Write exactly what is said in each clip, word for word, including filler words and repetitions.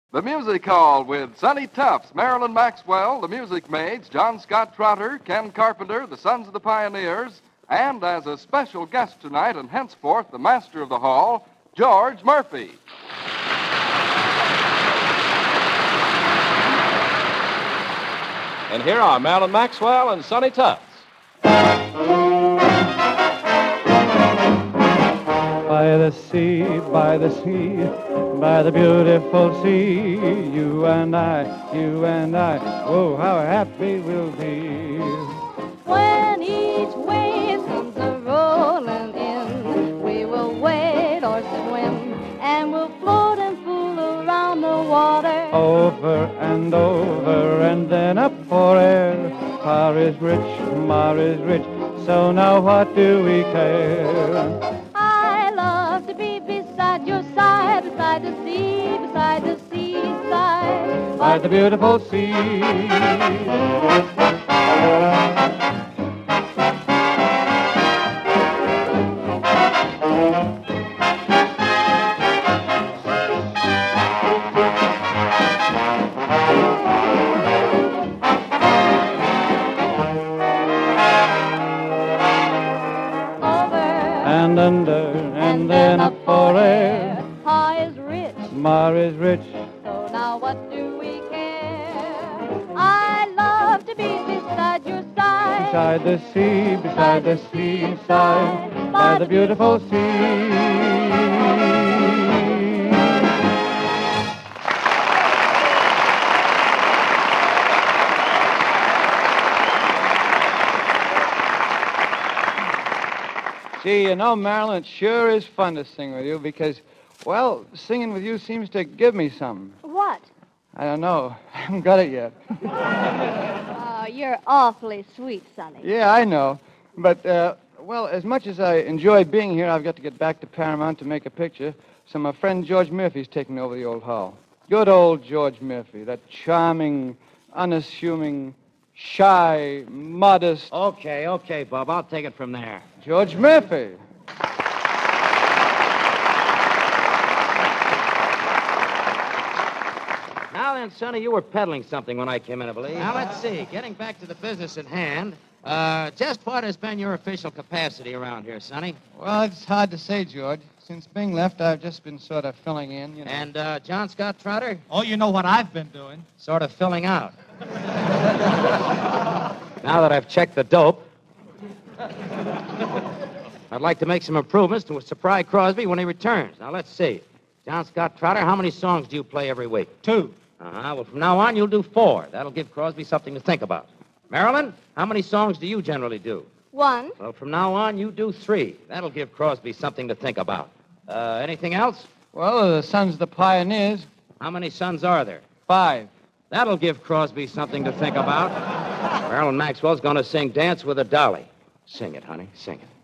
The Music Hall with Sonny Tufts, Marilyn Maxwell, the Music Maids, John Scott Trotter, Ken Carpenter, the Sons of the Pioneers, and as a special guest tonight and henceforth the master of the hall, George Murphy. And here are Marilyn Maxwell and Sonny Tufts. By the sea, by the sea, by the beautiful sea, you and I, you and I, oh, how happy we'll be. When each wave comes a-rolling in, we will wade or swim, and we'll float and fool around the water. Over and over and then up for air. Mar is rich, Mar is rich, so now what do we care? Beside your side, beside the sea, beside the seaside, by the beautiful sea. And under, and then up for air. Pa is rich, Mar is rich, so now what do we care? I love to be beside your side, beside the sea, beside the seaside, by the beautiful sea. Gee, you know, Marilyn, it sure is fun to sing with you because, well, singing with you seems to give me something. What? I don't know. I haven't got it yet. Oh, you're awfully sweet, Sonny. Yeah, I know. But, uh, well, as much as I enjoy being here, I've got to get back to Paramount to make a picture. So my friend George Murphy's taking over the old hall. Good old George Murphy, that charming, unassuming, shy, modest... Okay, okay, Bob. I'll take it from there. George Murphy. Now then, Sonny, you were peddling something when I came in, I believe. Now, let's see. Getting back to the business at hand, uh, just what has been your official capacity around here, Sonny? Well, it's hard to say, George. Since Bing left, I've just been sort of filling in, you know. And uh, John Scott Trotter? Oh, you know what I've been doing. Sort of filling out. Now that I've checked the dope, I'd like to make some improvements to surprise Crosby when he returns. Now, let's see. John Scott Trotter, how many songs do you play every week? Two. Uh-huh. Well, from now on, you'll do four. That'll give Crosby something to think about. Marilyn, how many songs do you generally do? One. Well, from now on, you do three. That'll give Crosby something to think about. Uh, anything else? Well, the Sons of the Pioneers. How many sons are there? Five. That'll give Crosby something to think about. Marilyn Maxwell's going to sing Dance with a Dolly. Sing it, honey. Sing it.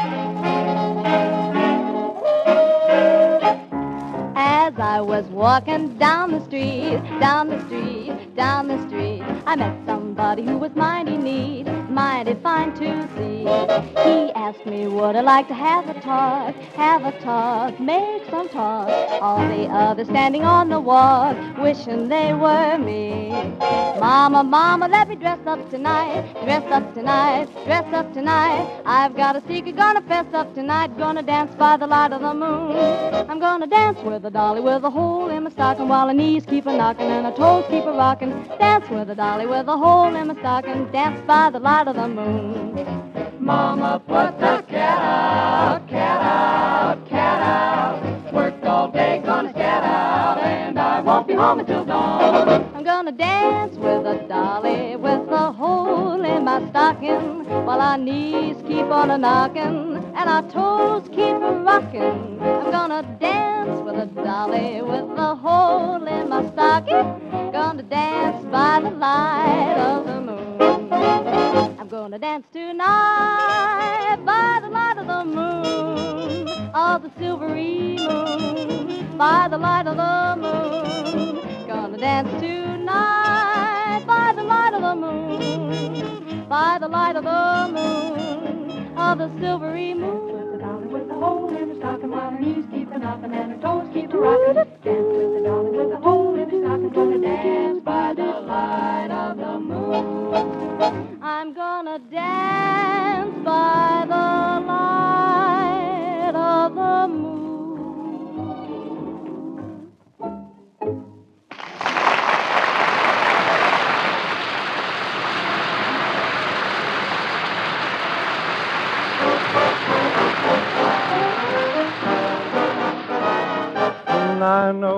As I was walking down the street, down the street, down the street, I met somebody who was mighty neat, mighty fine to see. He asked me, would I like to have a talk, have a talk, make some talk. All the others standing on the walk, wishing they were me. Mama, mama, let me dress up tonight, dress up tonight, dress up tonight. I've got a secret, gonna fess up tonight, gonna dance by the light of the moon. I'm gonna dance with a dolly with a hole in my stocking while her knees keep a knocking and her toes keep a rocking. Dance with a dolly with a hole in my stocking, dance by the light of the moon. Mama, put the cat out, cat out, cat out. Worked all day, gonna scat out, and I won't be home until dawn. I'm gonna dance with a dolly with a hole in my stocking while our knees keep on a knocking and our toes keep a rocking. I'm gonna dance with a dolly with a hole in my stocking. Gonna dance by the light of the moon. I'm gonna dance tonight by the light of the moon, of the silvery moon, by the light of the moon. Gonna dance tonight by the light of the moon, by the light of the moon, of the silvery moon. With the dolly with the hole in the stocking while her knees keep a knocking and her toes keep a rocking. Dance with the dolly with the hole in the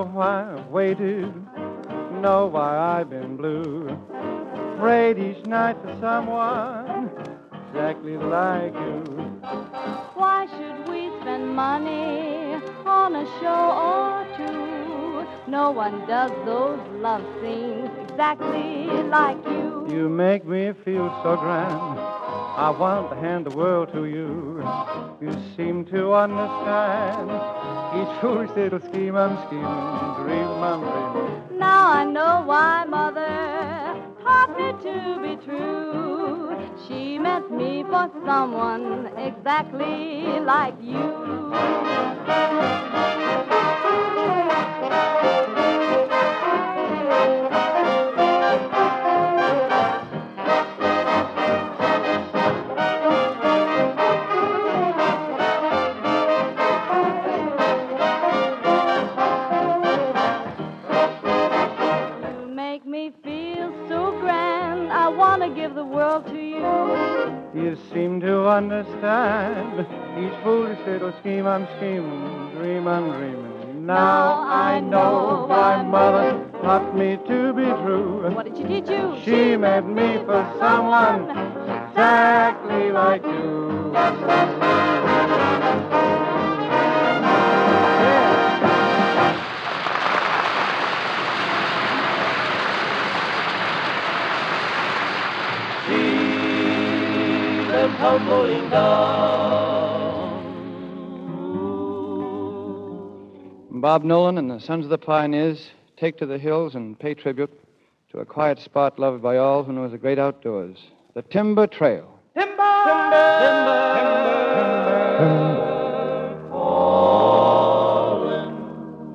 know why I've waited, know why I've been blue. Prayed each night for someone exactly like you. Why should we spend money on a show or two? No one does those love scenes exactly like you. You make me feel so grand. I want to hand the world to you. You seem to understand each foolish little scheme I'm scheming, dream I'm dreaming. Now I know why Mother taught me to be true. She meant me for someone exactly like you. Give the world to you. You seem to understand each foolish little scheme I'm scheming, dream I'm dreaming. Now, now I know why Mother taught me to be true. What did she teach you? She meant me for someone exactly like you. Tumbling down. Bob Nolan and the Sons of the Pioneers take to the hills and pay tribute to a quiet spot loved by all who know the great outdoors, the Timber Trail. Timber! Timber! Timber! Timber! Fallen,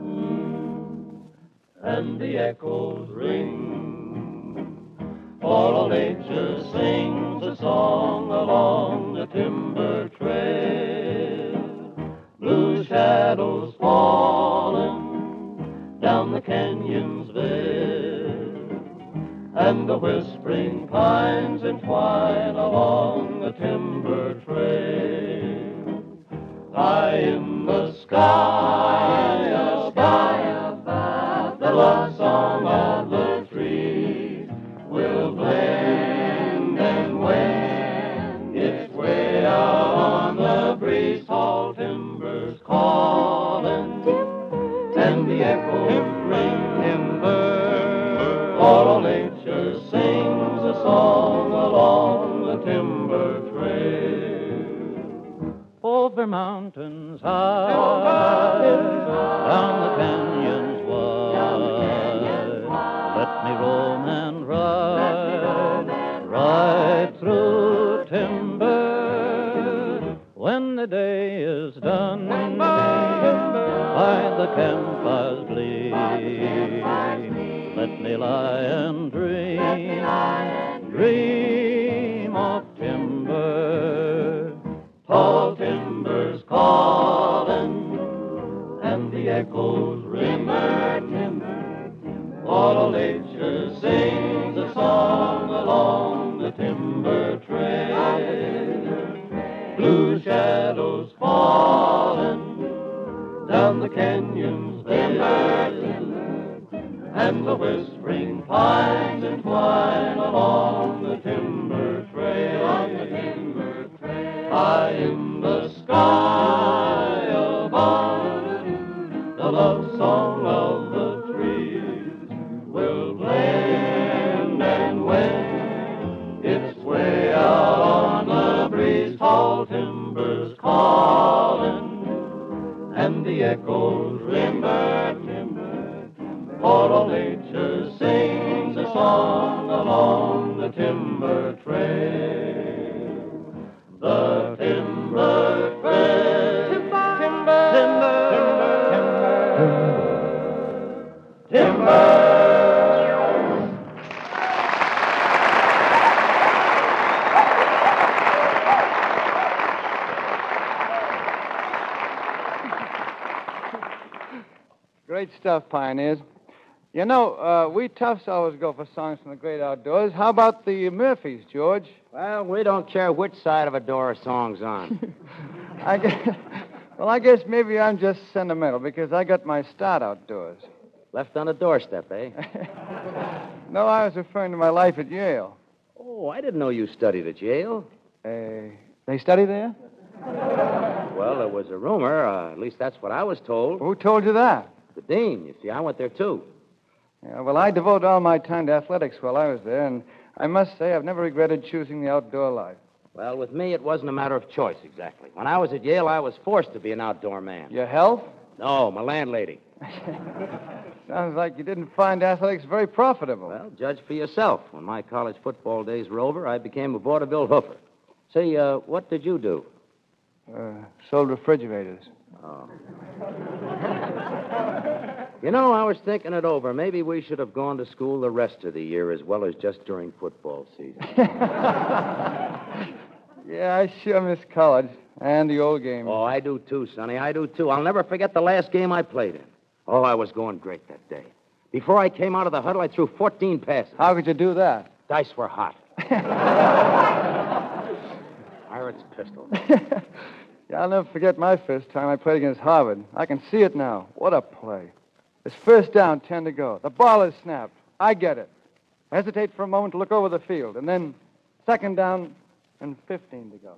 and the echoes ring. For all nature sings a song along the timber trail. Blue shadows falling down the canyon's veil, and the whispering pines entwine along the timber trail. High in the sky, a sky above, the love song of the trees will blend, and when it's way out on the breeze, tall timbers calling, and the echoes ring timber. For all nature sings a song along the timber trail. Over mountains high, down the canyons wide, let me roam and ride, ride through timber. When the day is done, by the campfire's gleam, let me lie and dream, dream of timber. Tall timbers calling, and the echoes ring. All nature sings a song along the timber trail. Blue shadows falling down the canyon's veil, and the whispering pines entwine along the timber trail. High in the sky above, the love song of the trees will blend, and when it's way out on the breeze, tall timbers calling, and the echoes ring. For all nature sings a song along the timber trail. The timber trail. Timber, timber, timber, timber, timber. Great stuff, Pioneers. You know, uh, we toughs always go for songs from the great outdoors. How about the Murphys, George? Well, we don't care which side of a door a song's on. I guess, well, I guess maybe I'm just sentimental because I got my start outdoors. Left on the doorstep, eh? No, I was referring to my life at Yale. Oh, I didn't know you studied at Yale. Uh, they study there? Well, there was a rumor. Uh, at least that's what I was told. Who told you that? The dean. You see, I went there, too. Yeah, well, I devoted all my time to athletics while I was there, and I must say I've never regretted choosing the outdoor life. Well, with me, it wasn't a matter of choice, exactly. When I was at Yale, I was forced to be an outdoor man. Your health? No, my landlady. Sounds like you didn't find athletics very profitable. Well, judge for yourself. When my college football days were over, I became a vaudeville hoofer. Say, uh, what did you do? Uh, sold refrigerators. Oh. You know, I was thinking it over. Maybe we should have gone to school the rest of the year as well as just during football season. Yeah, I sure miss college and the old game. Oh, I do too, Sonny. I do too. I'll never forget the last game I played in. Oh, I was going great that day. Before I came out of the huddle, I threw fourteen passes. How could you do that? Dice were hot. Pirate's pistol. Yeah, I'll never forget my first time I played against Harvard. I can see it now. What a play. It's first down, ten to go. The ball is snapped. I get it. I hesitate for a moment to look over the field, and then second down and fifteen to go.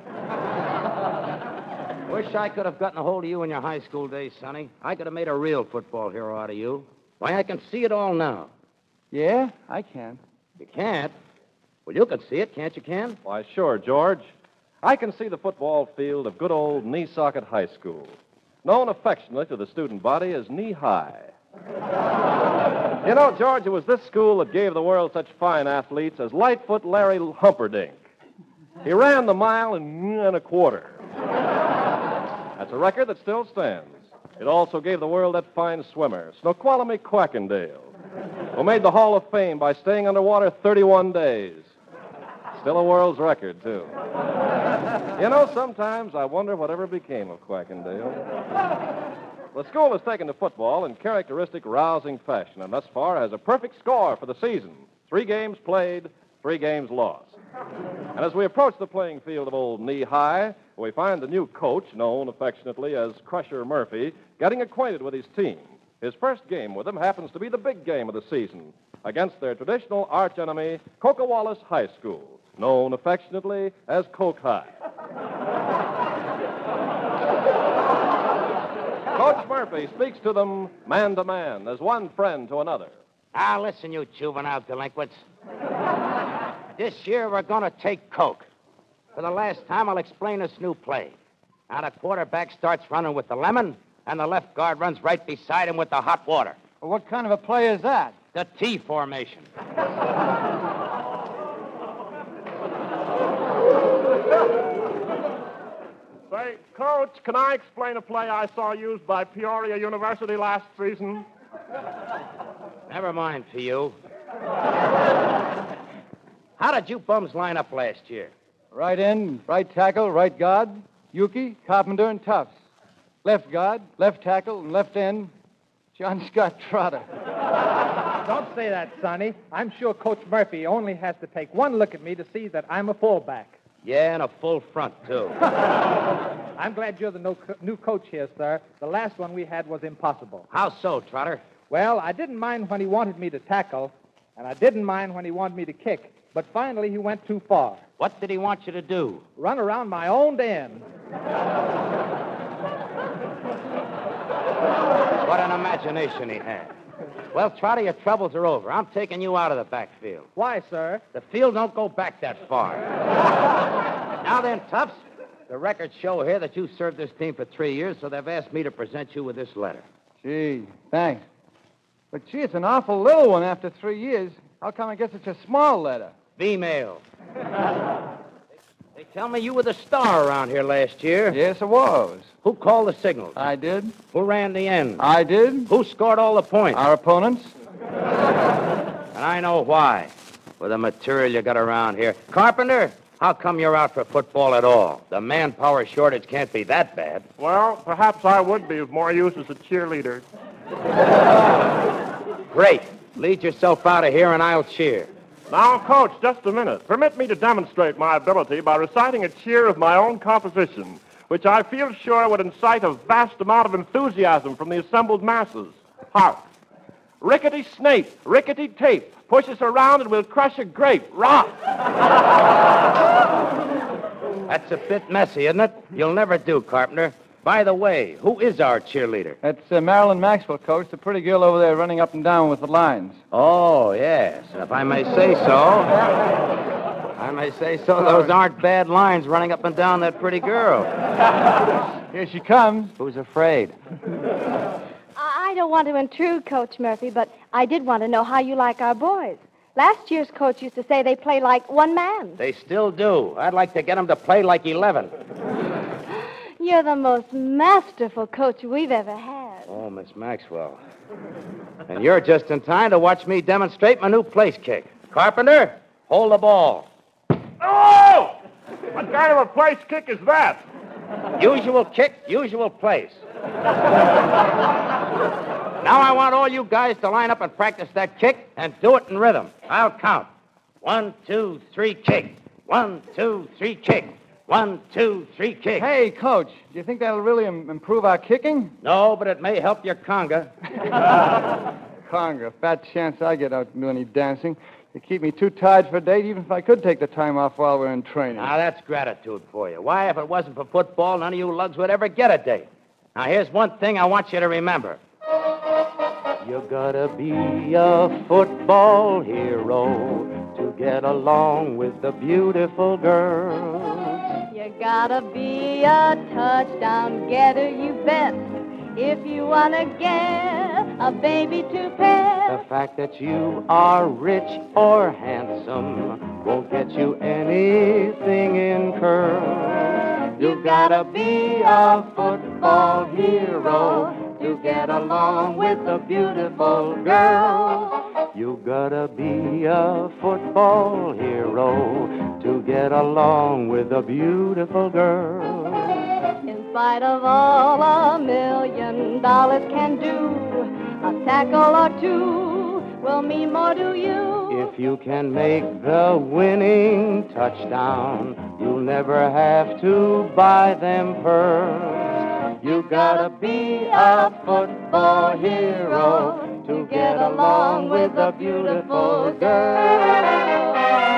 Wish I could have gotten a hold of you in your high school days, Sonny. I could have made a real football hero out of you. Why, I can see it all now. Yeah, I can. You can't? Well, you can see it, can't you, Ken? Why, sure, George. I can see the football field of good old Knee Socket High School, known affectionately to the student body as Knee High. You know, George, it was this school that gave the world such fine athletes as Lightfoot Larry Humperdinck. He ran the mile in and a quarter. That's a record that still stands. It also gave the world that fine swimmer, Snoqualmie Quackendale, who made the Hall of Fame by staying underwater thirty-one days. Still a world's record, too. You know, sometimes I wonder whatever became of Quackendale. The school has taken to football in characteristic, rousing fashion, and thus far has a perfect score for the season. Three games played, three games lost. And as we approach the playing field of old Knee High, we find the new coach, known affectionately as Crusher Murphy, getting acquainted with his team. His first game with them happens to be the big game of the season against their traditional archenemy, Cocowallace High School, known affectionately as Coke High. Coach Murphy speaks to them man to man, as one friend to another. Now, listen, you juvenile delinquents. This year, we're going to take Coke. For the last time, I'll explain this new play. Now, the quarterback starts running with the lemon, and the left guard runs right beside him with the hot water. Well, what kind of a play is that? The T formation. Say, Coach, can I explain a play I saw used by Peoria University last season? Never mind for you. How did you bums line up last year? Right end, right tackle, right guard, Yuki, Carpenter, and Tufts. Left guard, left tackle, and left end, John Scott Trotter. Don't say that, Sonny. I'm sure Coach Murphy only has to take one look at me to see that I'm a fullback. Yeah, and a full front, too. I'm glad you're the no co- new coach here, sir. The last one we had was impossible. How so, Trotter? Well, I didn't mind when he wanted me to tackle, and I didn't mind when he wanted me to kick, but finally he went too far. What did he want you to do? Run around my own end. What an imagination he had. Well, Trotter, your troubles are over. I'm taking you out of the backfield. Why, sir? The field don't go back that far. Now then, Tufts, the records show here that you served this team for three years, so they've asked me to present you with this letter. Gee, thanks. But, gee, it's an awful little one after three years. How come I get such a small letter? Female. They tell me you were the star around here last year. Yes, it was. Who called the signals? I did. Who ran the end? I did. Who scored all the points? Our opponents. And I know why. With the material you got around here. Carpenter, how come you're out for football at all? The manpower shortage can't be that bad. Well, perhaps I would be of more use as a cheerleader. Great. Lead yourself out of here and I'll cheer. Now, Coach, just a minute. Permit me to demonstrate my ability by reciting a cheer of my own composition, which I feel sure would incite a vast amount of enthusiasm from the assembled masses. Hark. Rickety Snape, rickety tape. Push us around and we'll crush a grape. Rock! That's a bit messy, isn't it? You'll never do, Carpenter. By the way, who is our cheerleader? That's uh, Marilyn Maxwell, Coach, the pretty girl over there running up and down with the lines. Oh, yes. And if I may say so, I may say so, those aren't bad lines running up and down that pretty girl. Here she comes. Who's afraid? I don't want to intrude, Coach Murphy, but I did want to know how you like our boys. Last year's coach used to say they play like one man. They still do. I'd like to get them to play like eleven. You're the most masterful coach we've ever had. Oh, Miss Maxwell. And you're just in time to watch me demonstrate my new place kick. Carpenter, hold the ball. Oh! What kind of a place kick is that? Usual kick, usual place. Now I want all you guys to line up and practice that kick and do it in rhythm. I'll count. One, two, three, kick. One, two, three, kick. One, two, three, kick. Hey, Coach, do you think that'll really Im- improve our kicking? No, but it may help your conga. Conga, fat chance I get out and do any dancing. They keep me too tired for a date, even if I could take the time off while we're in training. Now, that's gratitude for you. Why, if it wasn't for football, none of you lugs would ever get a date. Now, here's one thing I want you to remember. You gotta be a football hero to get along with the beautiful girls. You gotta be a touchdown getter, you bet, if you wanna get a baby to pet. The fact that you are rich or handsome won't get you anything in curls. You gotta be a football hero to get along with a beautiful girl. You gotta be a football hero to get along with a beautiful girl. In spite of all a million dollars can do, a tackle or two will mean more to you. If you can make the winning touchdown, you'll never have to buy them pearls. You gotta be a football hero to get along with a beautiful girl.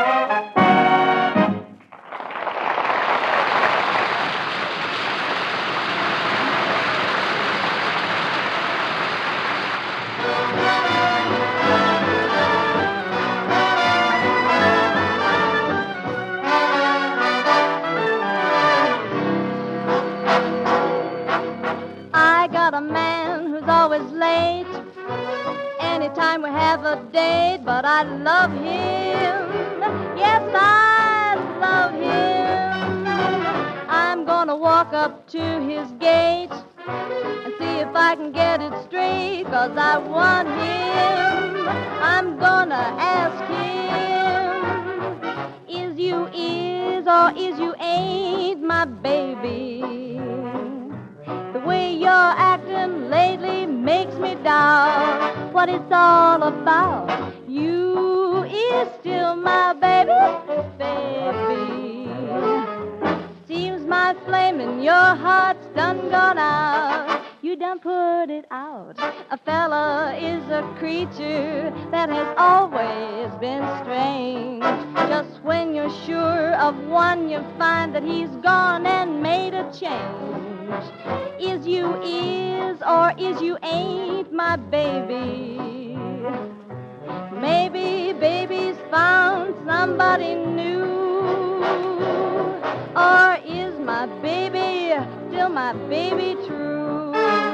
A man who's always late anytime we have a date, but I love him. Yes, I love him. I'm gonna walk up to his gate and see if I can get it straight, 'cause I want him. I'm gonna ask him, is you is or is you ain't my baby? The way you're acting lately makes me doubt what it's all about. You is still my baby, baby. Seems my flame in your heart's done gone out. You done put it out. A fella is a creature that has always been strange. Just when you're sure of one, you find that he's gone and made a change. Is you is or is you ain't my baby? Maybe baby's found somebody new. Or is my baby still my baby true?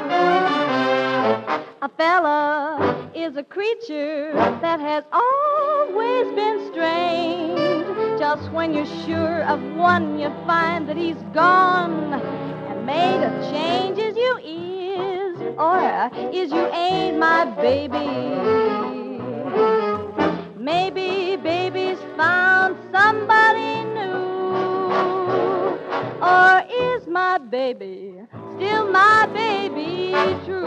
A fella is a creature that has always been strange. Just when you're sure of one, you find that he's gone and made a change. Is you is or is you ain't my baby? Maybe baby's found somebody new. Or is my baby still my baby true?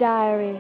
Diary.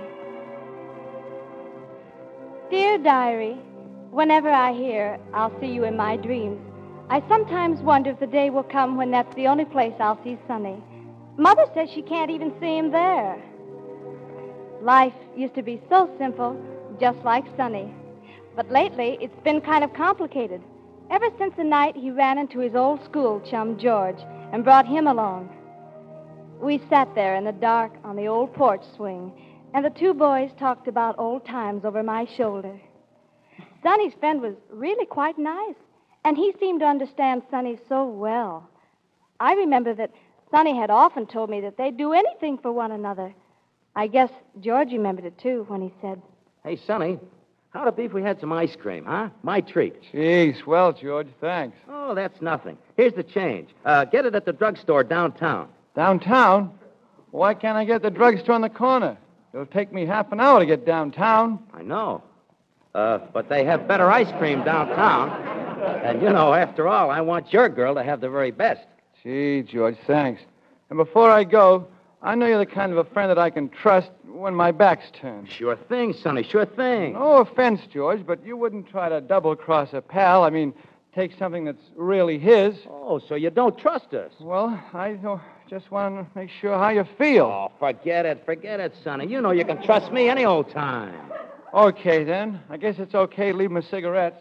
Dear Diary, whenever I hear I'll see you in my dreams, I sometimes wonder if the day will come when that's the only place I'll see Sonny. Mother says she can't even see him there. Life used to be so simple, just like Sonny. But lately, it's been kind of complicated. Ever since the night he ran into his old school chum, George, and brought him along. We sat there in the dark on the old porch swing, and the two boys talked about old times over my shoulder. Sonny's friend was really quite nice, and he seemed to understand Sonny so well. I remember that Sonny had often told me that they'd do anything for one another. I guess George remembered it, too, when he said, Hey, Sonny, how'd it be if we had some ice cream, huh? My treat. Gee, swell, George. Thanks. Oh, that's nothing. Here's the change. Uh, get it at the drugstore downtown. Downtown? Why can't I get the drugstore on the corner? It'll take me half an hour to get downtown. I know. Uh, but they have better ice cream downtown. And, you know, after all, I want your girl to have the very best. Gee, George, thanks. And before I go, I know you're the kind of a friend that I can trust when my back's turned. Sure thing, Sonny, sure thing. No offense, George, but you wouldn't try to double-cross a pal. I mean, take something that's really his. Oh, so you don't trust us? Well, I uh, just want to make sure how you feel. Oh, forget it, forget it, Sonny. You know you can trust me any old time. Okay, then. I guess it's okay to leave him a cigarette.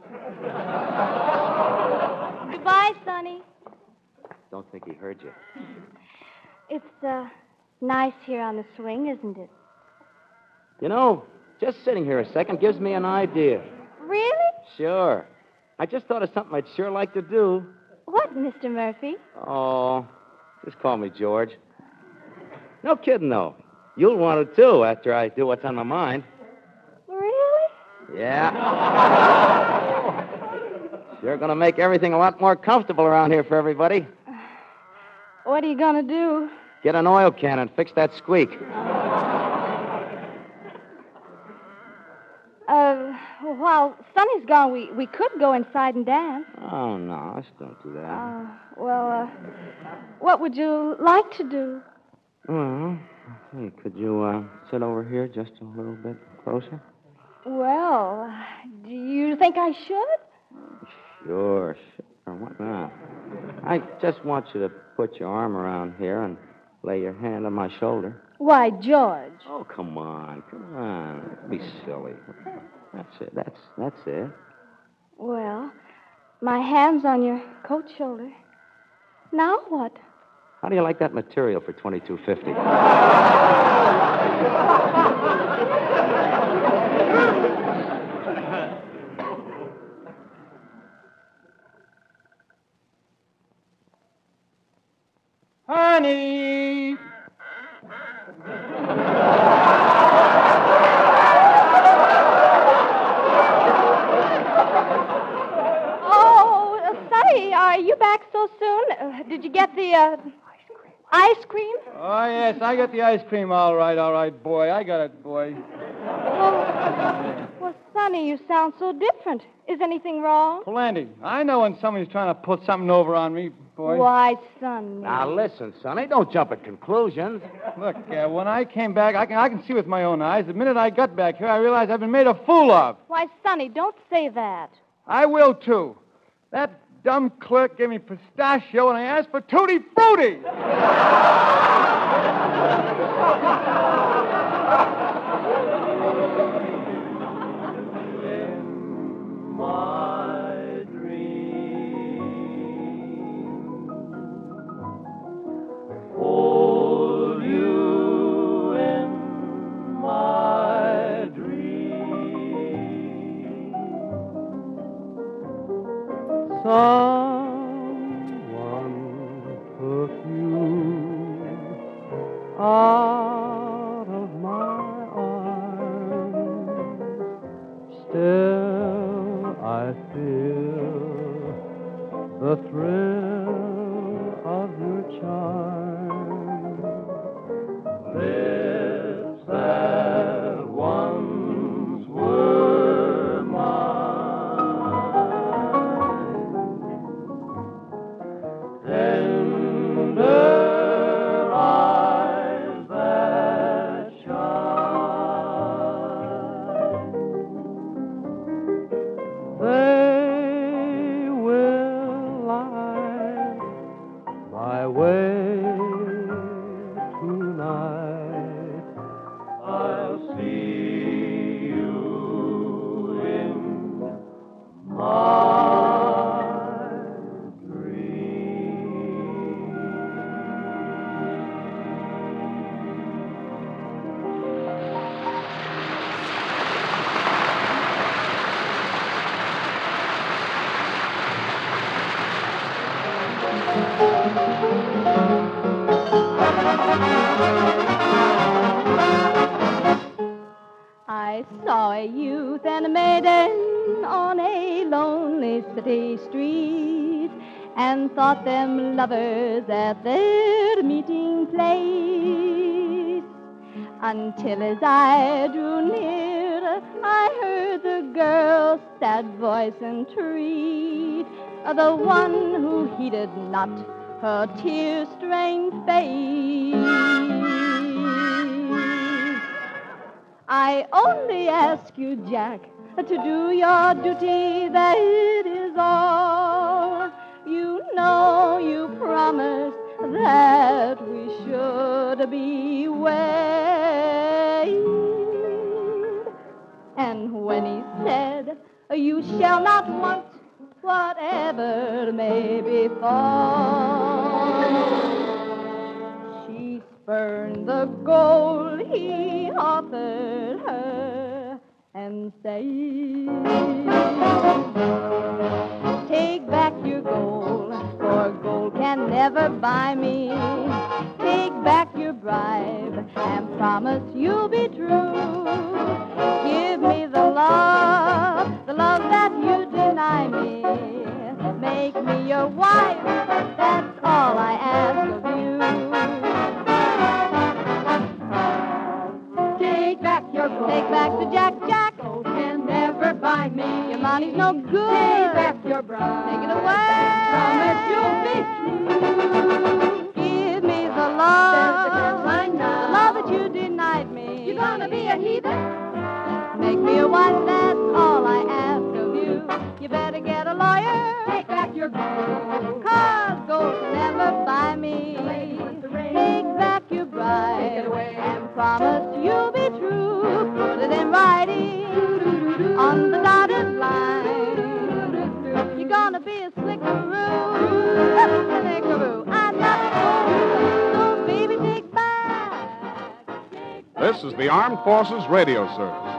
Goodbye, Sonny. Don't think he heard you. It's, uh, nice here on the swing, isn't it? You know, just sitting here a second gives me an idea. Really? Sure. I just thought of something I'd sure like to do. What, Mister Murphy? Oh, just call me George. No kidding, though. You'll want it, too, after I do what's on my mind. Really? Yeah. Sure going to make everything a lot more comfortable around here for everybody. What are you going to do? Get an oil can and fix that squeak. Uh, while Sonny's gone, we, we could go inside and dance. Oh, no, let's don't do that. Uh, well, uh, what would you like to do? Well, hey, could you uh, sit over here just a little bit closer? Well, do you think I should? Sure, sure. What now? I just want you to put your arm around here and lay your hand on my shoulder. Why, George. Oh, come on, come on. Don't be silly. That's it. That's that's it. Well, my hand's on your coat shoulder. Now what? How do you like that material for twenty-two fifty? Honey! Oh, uh, Sonny, are you back so soon? Uh, did you get the, uh... Ice cream? Oh, yes, I got the ice cream all right, all right, boy. I got it, boy. Well, well, Sonny, you sound so different. Is anything wrong? Plenty. I know when somebody's trying to put something over on me, boy. Why, Sonny? Now, listen, Sonny, don't jump at conclusions. Look, uh, when I came back, I can, I can see with my own eyes. The minute I got back here, I realized I've been made a fool of. Why, Sonny, don't say that. I will, too. That dumb clerk gave me pistachio, and I asked for Tutti Frutti. In my dream, hold you in my dream. Someone took you out of my arms. Still I feel the thrill of your charm. Lips that once were mine. Tender eyes that shine. I saw a youth and a maiden on a lonely city street, and thought them lovers at their meeting place. Until as I drew near, I heard the girl's sad voice entreat the one who heeded not her tear-stained face. I only ask you, Jack, to do your duty, that is all. You know you promised that we should be wed. And when he said, you shall not want whatever may befall, she spurned the gold he offered her and said, take back your gold, for gold can never buy me. Take back your bribe and promise you'll be true. Give me the love, the love that you deny me. Make me your wife, that's all I ask of you. Take back your gold. Take back the Jack Jack. Gold can never buy me. Your money's no good. Take back your bride. Take it away. Promise you'll be true. Give me the love, the love that you denied me. You're gonna be a heathen? Make me a wife, that's all I ask of you. You better get a lawyer. Take back your gold. Cause gold can never buy me. Take back your bride. Take it away. And promise you'll be true. Put it in writing on the dotted line. You're gonna be a slickaroo. Slickaroo. I'm not a fool. So baby, take back. Take back. This is the Armed Forces Radio Service.